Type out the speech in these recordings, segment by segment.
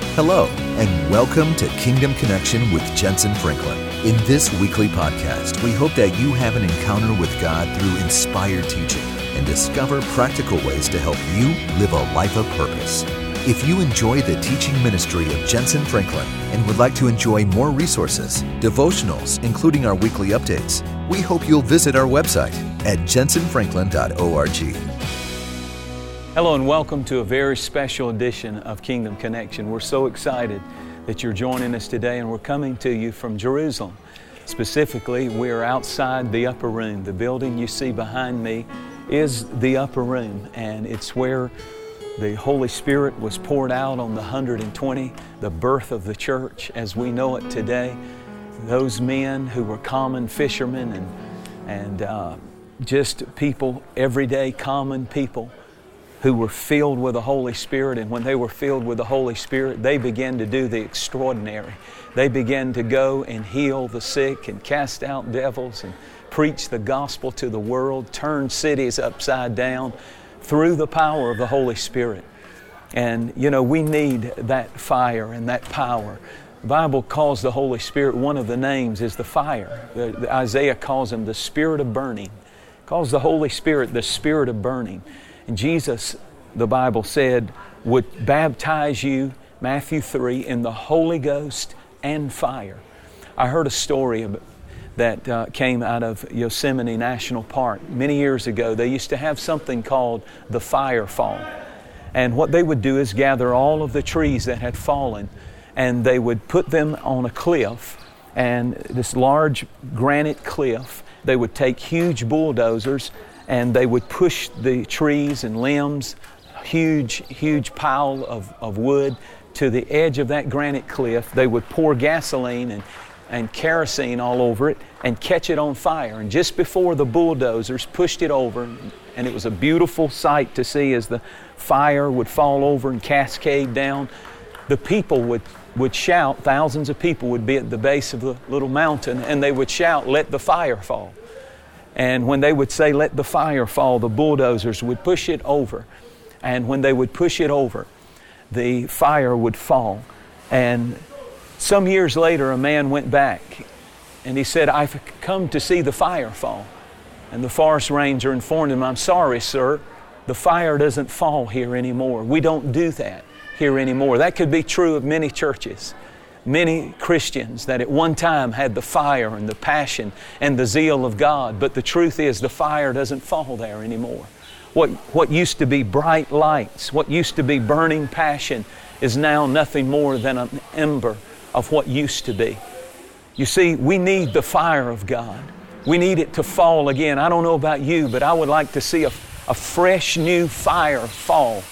Hello, and welcome to Kingdom Connection with Jensen Franklin. In this weekly podcast, we hope that you have an encounter with God through inspired teaching and discover practical ways to help you live a life of purpose. If you enjoy the teaching ministry of Jensen Franklin and would like to enjoy more resources, devotionals, including our weekly updates, we hope you'll visit our website at jensenfranklin.org. Hello and welcome to a very special edition of Kingdom Connection. We're so excited that you're joining us today, and we're coming to you from Jerusalem. Specifically, we're outside the upper room. The building you see behind me is the upper room, and it's where the Holy Spirit was poured out on the 120, the birth of the church as we know it today. Those men who were common fishermen and just people, everyday common people, who were filled with the Holy Spirit, and when they were filled with the Holy Spirit, they began to do the extraordinary. They began to go and heal the sick and cast out devils and preach the gospel to the world, turn cities upside down through the power of the Holy Spirit. And you know, we need that fire and that power. The Bible calls the Holy Spirit, one of the names is the fire. Isaiah calls him the Spirit of burning. Calls the Holy Spirit the Spirit of burning. And Jesus, the Bible said, would baptize you, Matthew 3, in the Holy Ghost and fire. I heard a story that came out of Yosemite National Park. Many years ago, they used to have something called the Fire Fall. And what they would do is gather all of the trees that had fallen, and they would put them on a cliff, and this large granite cliff. They would take huge bulldozers and they would push the trees and limbs, huge pile of wood, to the edge of that granite cliff. They would pour gasoline and kerosene all over it and catch it on fire. And just before the bulldozers pushed it over, and it was a beautiful sight to see as the fire would fall over and cascade down, the people would shout, thousands of people would be at the base of the little mountain, and they would shout, "Let the fire fall." And when they would say, "Let the fire fall," the bulldozers would push it over. And when they would push it over, the fire would fall. And some years later, a man went back and he said, "I've come to see the fire fall." And the forest ranger informed him, "I'm sorry, sir, the fire doesn't fall here anymore. We don't do that here anymore." That could be true of many churches. Many Christians that at one time had the fire and the passion and the zeal of God, but the truth is the fire doesn't fall there anymore. What used to be bright lights, what used to be burning passion, is now nothing more than an ember of what used to be. You see, we need the fire of God. We need it to fall again. I don't know about you, but I would like to see a fresh new fire fall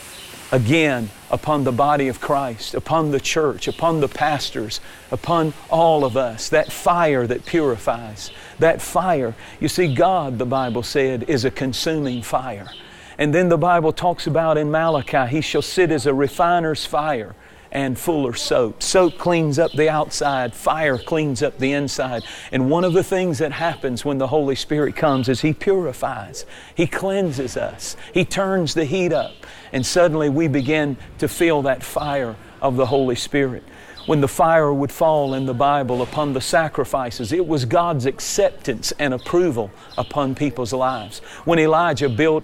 again upon the body of Christ, upon the church, upon the pastors, upon all of us. That fire that purifies, that fire. You see, God, the Bible said, is a consuming fire. And then the Bible talks about in Malachi, He shall sit as a refiner's fire and fuller's soap. Soap cleans up the outside, fire cleans up the inside. And one of the things that happens when the Holy Spirit comes is He purifies. He cleanses us. He turns the heat up. And suddenly we begin to feel that fire of the Holy Spirit. When the fire would fall in the Bible upon the sacrifices, it was God's acceptance and approval upon people's lives. When Elijah built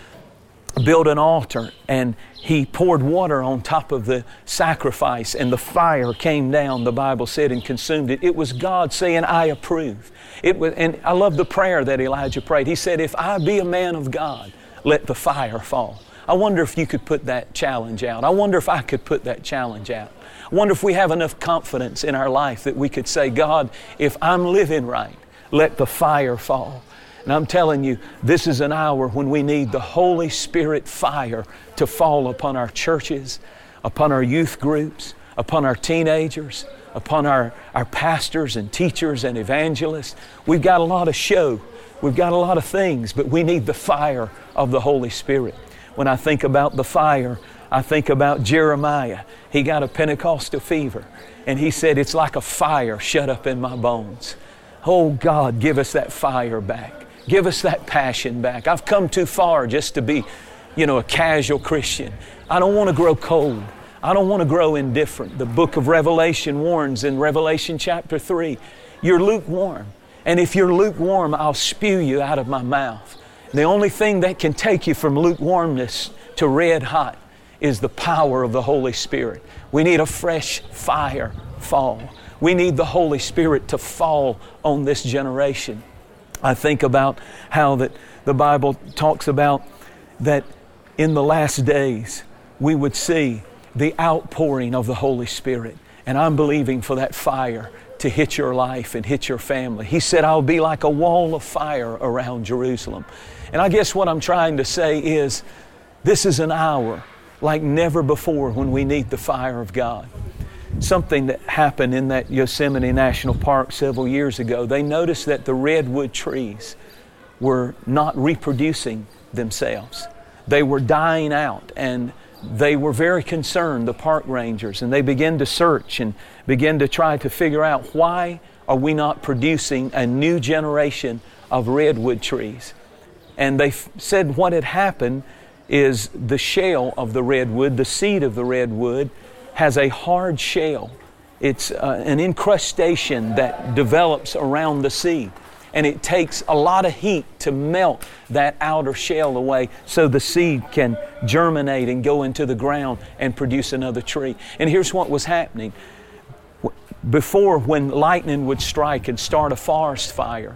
an altar and he poured water on top of the sacrifice and the fire came down, the Bible said, and consumed it. It was God saying, "I approve." And I love the prayer that Elijah prayed. He said, "If I be a man of God, let the fire fall." I wonder if you could put that challenge out. I wonder if I could put that challenge out. I wonder if we have enough confidence in our life that we could say, "God, if I'm living right, let the fire fall." And I'm telling you, this is an hour when we need the Holy Spirit fire to fall upon our churches, upon our youth groups, upon our teenagers, upon our pastors and teachers and evangelists. We've got a lot of show. We've got a lot of things, but we need the fire of the Holy Spirit. When I think about the fire, I think about Jeremiah. He got a Pentecostal fever, and he said, "It's like a fire shut up in my bones." Oh God, give us that fire back. Give us that passion back. I've come too far just to be, a casual Christian. I don't want to grow cold. I don't want to grow indifferent. The book of Revelation warns in Revelation chapter 3, you're lukewarm. And if you're lukewarm, I'll spew you out of my mouth. The only thing that can take you from lukewarmness to red hot is the power of the Holy Spirit. We need a fresh fire fall. We need the Holy Spirit to fall on this generation. I think about how that the Bible talks about that in the last days we would see the outpouring of the Holy Spirit. And I'm believing for that fire to hit your life and hit your family. He said, I'll be like a wall of fire around Jerusalem. And I guess what I'm trying to say is, this is an hour like never before when we need the fire of God. Something that happened in that Yosemite National Park several years ago, they noticed that the redwood trees were not reproducing themselves. They were dying out, and they were very concerned, the park rangers, and they began to search and began to try to figure out, why are we not producing a new generation of redwood trees? And they said what had happened is the shell of the redwood, the seed of the redwood, has a hard shell. It's an incrustation that develops around the seed. And it takes a lot of heat to melt that outer shell away so the seed can germinate and go into the ground and produce another tree. And here's what was happening. Before, when lightning would strike and start a forest fire,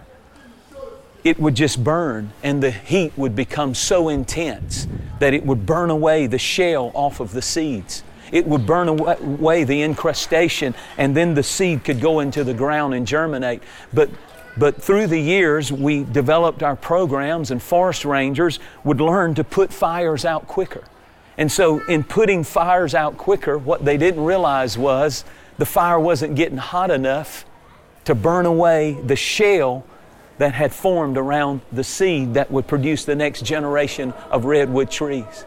it would just burn, and the heat would become so intense that it would burn away the shell off of the seeds. It would burn away the incrustation, and then the seed could go into the ground and germinate. But through the years, we developed our programs, and forest rangers would learn to put fires out quicker. And so in putting fires out quicker, what they didn't realize was the fire wasn't getting hot enough to burn away the shell that had formed around the seed that would produce the next generation of redwood trees.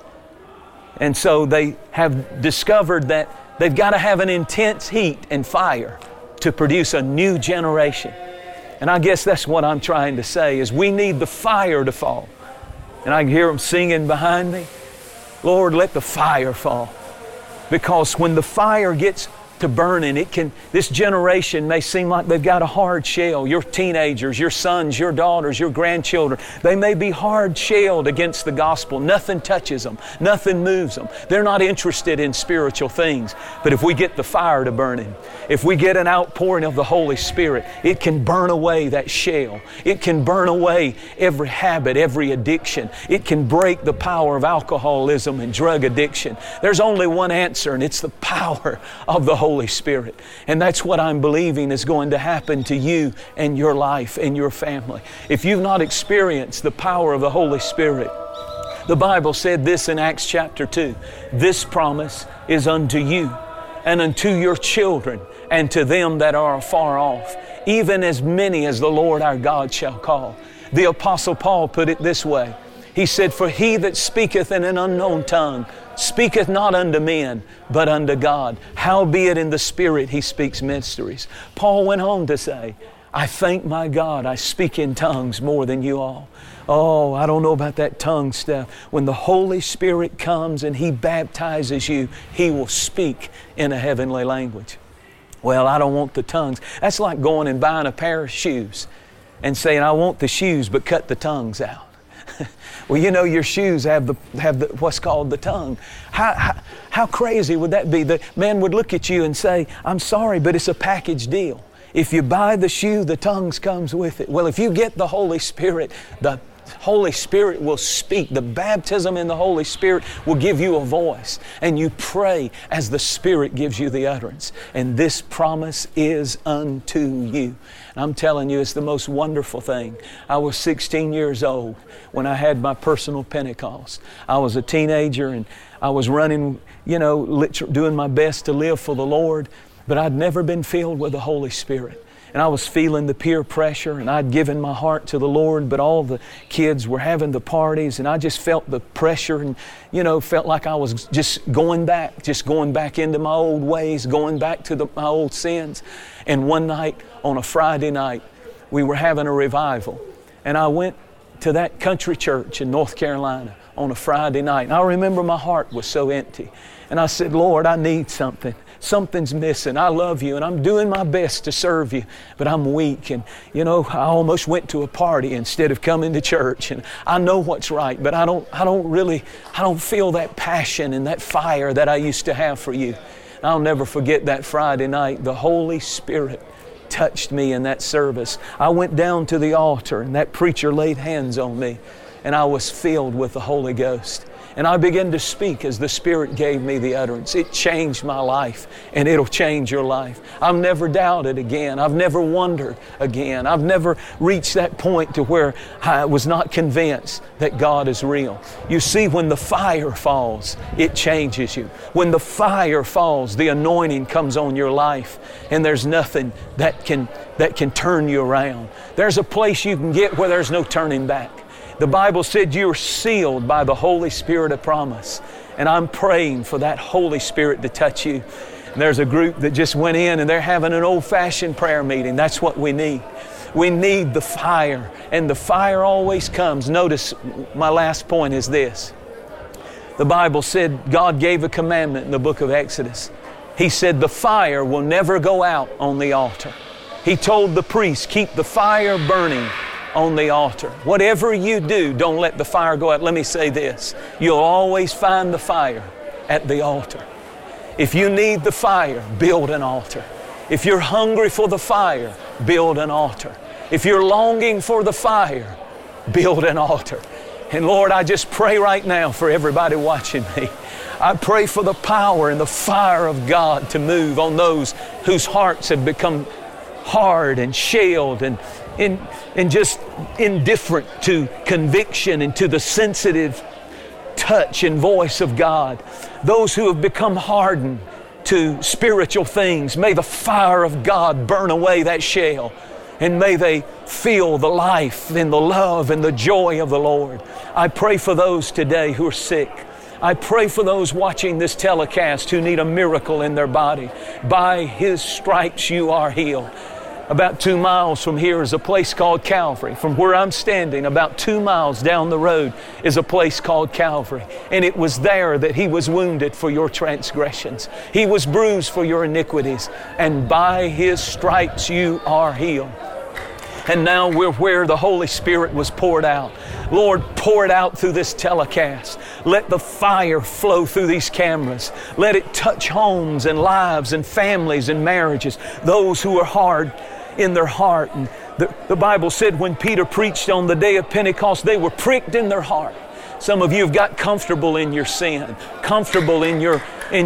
And so they have discovered that they've got to have an intense heat and fire to produce a new generation. And I guess that's what I'm trying to say, is we need the fire to fall. And I can hear them singing behind me, Lord, let the fire fall. Because when the fire gets to burning, this generation may seem like they've got a hard shell. Your teenagers, your sons, your daughters, your grandchildren, they may be hard-shelled against the gospel. Nothing touches them. Nothing moves them. They're not interested in spiritual things. But if we get the fire to burning, if we get an outpouring of the Holy Spirit, it can burn away that shell. It can burn away every habit, every addiction. It can break the power of alcoholism and drug addiction. There's only one answer, and it's the power of the Holy Spirit. And that's what I'm believing is going to happen to you and your life and your family. If you've not experienced the power of the Holy Spirit, the Bible said this in Acts chapter 2, this promise is unto you and unto your children and to them that are afar off, even as many as the Lord our God shall call. The Apostle Paul put it this way. He said, for he that speaketh in an unknown tongue speaketh not unto men, but unto God. Howbeit in the Spirit he speaks mysteries. Paul went on to say, I thank my God I speak in tongues more than you all. Oh, I don't know about that tongue stuff. When the Holy Spirit comes and He baptizes you, He will speak in a heavenly language. Well, I don't want the tongues. That's like going and buying a pair of shoes and saying, I want the shoes, but cut the tongues out. Well, you know, your shoes have the what's called the tongue. How crazy would that be? The man would look at you and say, I'm sorry, but it's a package deal. If you buy the shoe, the tongues comes with it. Well, if you get the Holy Spirit, the Holy Spirit will speak. The baptism in the Holy Spirit will give you a voice. And you pray as the Spirit gives you the utterance. And this promise is unto you. And I'm telling you, it's the most wonderful thing. I was 16 years old when I had my personal Pentecost. I was a teenager and I was running, doing my best to live for the Lord. But I'd never been filled with the Holy Spirit. And I was feeling the peer pressure, and I'd given my heart to the Lord, but all the kids were having the parties, and I just felt the pressure and, felt like I was just going back into my old ways, going back to my old sins. And one night, on a Friday night, we were having a revival. And I went to that country church in North Carolina on a Friday night. And I remember my heart was so empty. And I said, Lord, I need something. Something's missing. I love you and I'm doing my best to serve you, but I'm weak. And I almost went to a party instead of coming to church. And I know what's right, but I don't feel that passion and that fire that I used to have for you. And I'll never forget that Friday night. The Holy Spirit touched me in that service. I went down to the altar and that preacher laid hands on me and I was filled with the Holy Ghost. And I began to speak as the Spirit gave me the utterance. It changed my life, and it'll change your life. I've never doubted again. I've never wondered again. I've never reached that point to where I was not convinced that God is real. You see, when the fire falls, it changes you. When the fire falls, the anointing comes on your life, and there's nothing that can turn you around. There's a place you can get where there's no turning back. The Bible said you are sealed by the Holy Spirit of promise. And I'm praying for that Holy Spirit to touch you. And there's a group that just went in and they're having an old-fashioned prayer meeting. That's what we need. We need the fire. And the fire always comes. Notice my last point is this. The Bible said God gave a commandment in the book of Exodus. He said the fire will never go out on the altar. He told the priests, keep the fire burning on the altar. Whatever you do, don't let the fire go out. Let me say this. You'll always find the fire at the altar. If you need the fire, build an altar. If you're hungry for the fire, build an altar. If you're longing for the fire, build an altar. And Lord, I just pray right now for everybody watching me. I pray for the power and the fire of God to move on those whose hearts have become hard and shelled and just indifferent to conviction and to the sensitive touch and voice of God. Those who have become hardened to spiritual things, may the fire of God burn away that shell, and may they feel the life and the love and the joy of the Lord. I pray for those today who are sick. I pray for those watching this telecast who need a miracle in their body. By His stripes you are healed. About 2 miles from here is a place called Calvary. From where I'm standing, about 2 miles down the road is a place called Calvary. And it was there that He was wounded for your transgressions. He was bruised for your iniquities. And by His stripes you are healed. And now we're where the Holy Spirit was poured out. Lord, pour it out through this telecast. Let the fire flow through these cameras. Let it touch homes and lives and families and marriages. Those who are hard in their heart. And the Bible said when Peter preached on the day of Pentecost, they were pricked in their heart. Some of you have got comfortable in your sin, comfortable in your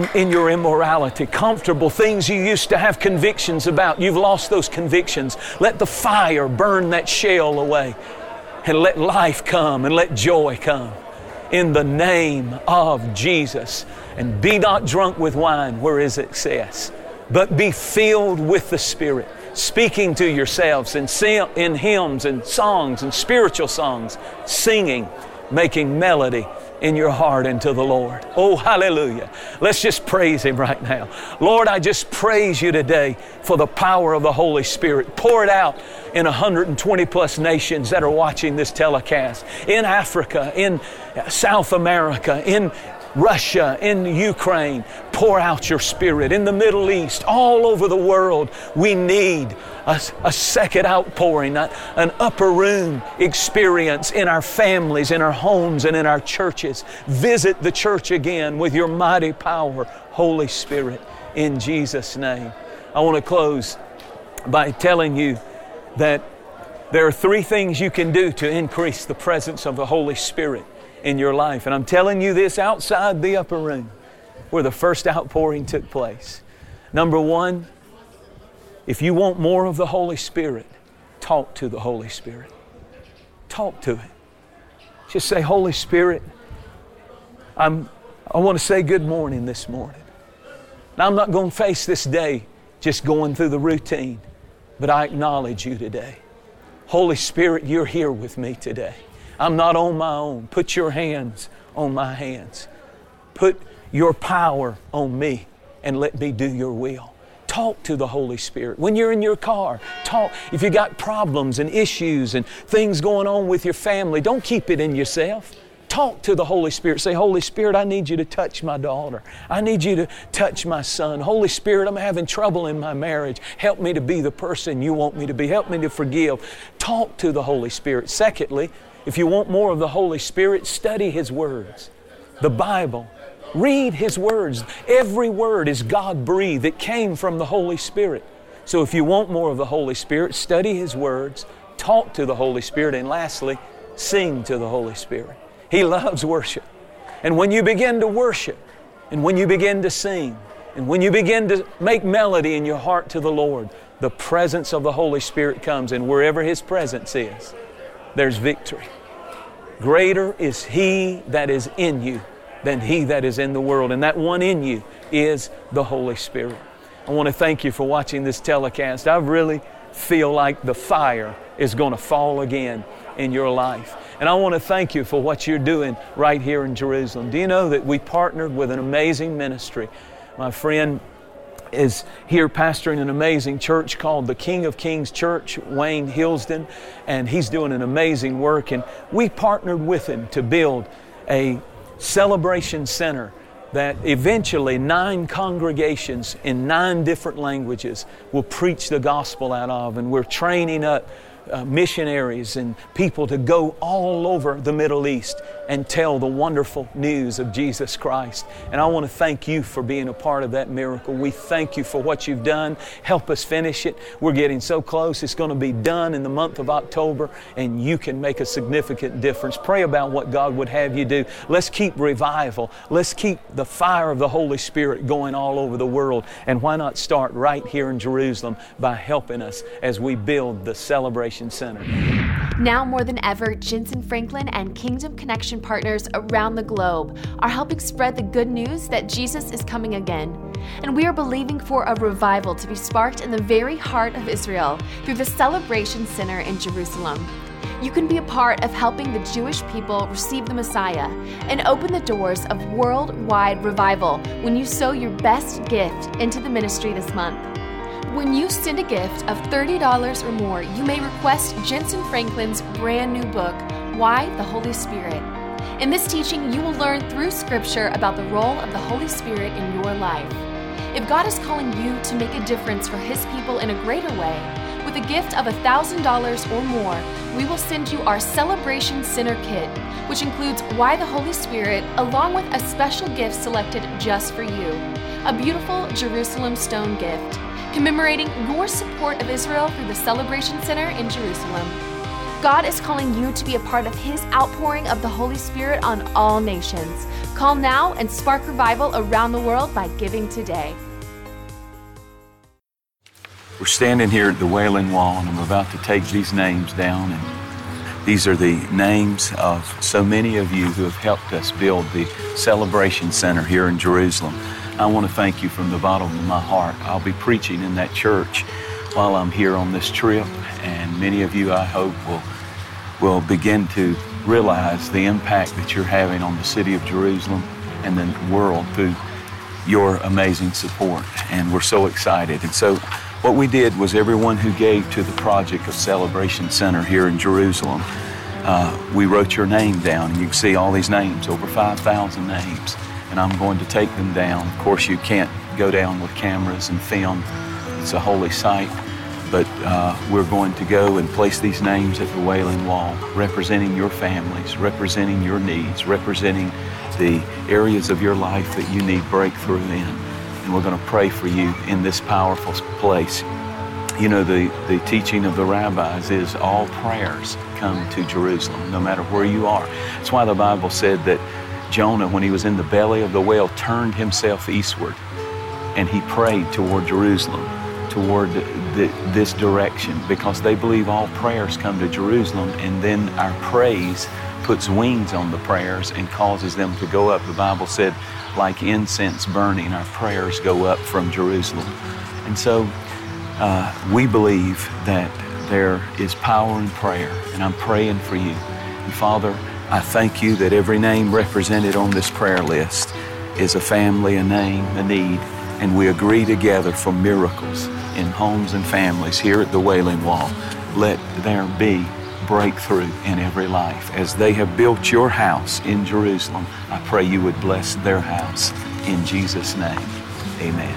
immorality, comfortable things you used to have convictions about. You've lost those convictions. Let the fire burn that shell away, and let life come and let joy come in the name of Jesus. And be not drunk with wine where is excess, but be filled with the Spirit, speaking to yourselves in hymns and songs and spiritual songs, singing, making melody in your heart unto the Lord. Oh, hallelujah. Let's just praise Him right now. Lord, I just praise You today for the power of the Holy Spirit. Pour it out in 120 plus nations that are watching this telecast. In Africa, in South America, in Russia, in Ukraine. Pour out Your Spirit. In the Middle East, all over the world, we need a second outpouring, an upper room experience in our families, in our homes, and in our churches. Visit the church again with Your mighty power, Holy Spirit, in Jesus' name. I want to close by telling you that there are 3 things you can do to increase the presence of the Holy Spirit in your life. And I'm telling you this outside the upper room where the first outpouring took place. Number 1, if you want more of the Holy Spirit, talk to the Holy Spirit. Talk to it. Just say, Holy Spirit, I want to say good morning this morning. Now, I'm not going to face this day just going through the routine, but I acknowledge You today. Holy Spirit, You're here with me today. I'm not on my own. Put Your hands on my hands. Put Your power on me and let me do Your will. Talk to the Holy Spirit. When you're in your car, talk. If you got problems and issues and things going on with your family, don't keep it in yourself. Talk to the Holy Spirit. Say, Holy Spirit, I need you to touch my daughter. I need you to touch my son. Holy Spirit, I'm having trouble in my marriage. Help me to be the person you want me to be. Help me to forgive. Talk to the Holy Spirit. Secondly, if you want more of the Holy Spirit, study His words. The Bible. Read His words. Every word is God-breathed. It came from the Holy Spirit. So if you want more of the Holy Spirit, study His words, talk to the Holy Spirit, and lastly, sing to the Holy Spirit. He loves worship. And when you begin to worship, and when you begin to sing, and when you begin to make melody in your heart to the Lord, the presence of the Holy Spirit comes, and wherever His presence is, there's victory. Greater is He that is in you than he that is in the world. And that one in you is the Holy Spirit. I want to thank you for watching this telecast. I really feel like the fire is going to fall again in your life. And I want to thank you for what you're doing right here in Jerusalem. Do you know that we partnered with an amazing ministry? My friend is here pastoring an amazing church called the King of Kings Church, Wayne Hillsden, and he's doing an amazing work. And we partnered with him to build a celebration center that eventually 9 congregations in 9 different languages will preach the gospel out of. And we're training up missionaries and people to go all over the Middle East and tell the wonderful news of Jesus Christ. And I want to thank you for being a part of that miracle. We thank you for what you've done. Help us finish it. We're getting so close. It's going to be done in the month of October, and you can make a significant difference. Pray about what God would have you do. Let's keep revival. Let's keep the fire of the Holy Spirit going all over the world. And why not start right here in Jerusalem by helping us as we build the Celebration Center. Now more than ever, Jensen Franklin and Kingdom Connection partners around the globe are helping spread the good news that Jesus is coming again. And we are believing for a revival to be sparked in the very heart of Israel through the Celebration Center in Jerusalem. You can be a part of helping the Jewish people receive the Messiah and open the doors of worldwide revival when you sow your best gift into the ministry this month. When you send a gift of $30 or more, you may request Jensen Franklin's brand new book, Why the Holy Spirit. In this teaching, you will learn through Scripture about the role of the Holy Spirit in your life. If God is calling you to make a difference for His people in a greater way, with a gift of $1,000 or more, we will send you our Celebration Center Kit, which includes Why the Holy Spirit, along with a special gift selected just for you, a beautiful Jerusalem stone gift, commemorating your support of Israel through the Celebration Center in Jerusalem. God is calling you to be a part of His outpouring of the Holy Spirit on all nations. Call now and spark revival around the world by giving today. We're standing here at the Wailing Wall, and I'm about to take these names down. And these are the names of so many of you who have helped us build the Celebration Center here in Jerusalem. I want to thank you from the bottom of my heart. I'll be preaching in that church while I'm here on this trip, and many of you, I hope, will begin to realize the impact that you're having on the city of Jerusalem and the world through your amazing support. And we're so excited. And so what we did was everyone who gave to the project of Celebration Center here in Jerusalem, we wrote your name down, and you can see all these names, over 5,000 names. And I'm going to take them down. Of course, you can't go down with cameras and film. It's a holy site. But we're going to go and place these names at the Wailing Wall, representing your families, representing your needs, representing the areas of your life that you need breakthrough in. And we're going to pray for you in this powerful place. You know, the teaching of the rabbis is all prayers come to Jerusalem, no matter where you are. That's why the Bible said that Jonah, when he was in the belly of the whale, turned himself eastward, and he prayed toward Jerusalem, toward this direction, because they believe all prayers come to Jerusalem, and then our praise puts wings on the prayers and causes them to go up. The Bible said, like incense burning, our prayers go up from Jerusalem. And so we believe that there is power in prayer, and I'm praying for you. And Father, I thank you that every name represented on this prayer list is a family, a name, a need, and we agree together for miracles in homes and families here at the Wailing Wall. Let there be breakthrough in every life. As they have built your house in Jerusalem, I pray you would bless their house. In Jesus' name, amen.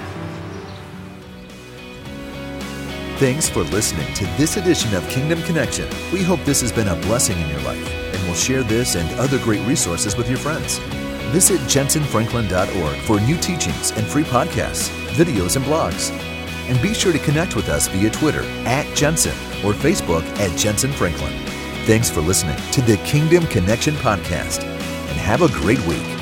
Thanks for listening to this edition of Kingdom Connection. We hope this has been a blessing in your life, and will share this and other great resources with your friends. Visit jensenfranklin.org for new teachings and free podcasts, videos, and blogs. And be sure to connect with us via Twitter @Jensen or Facebook @JensenFranklin. Thanks for listening to the Kingdom Connection podcast, and have a great week.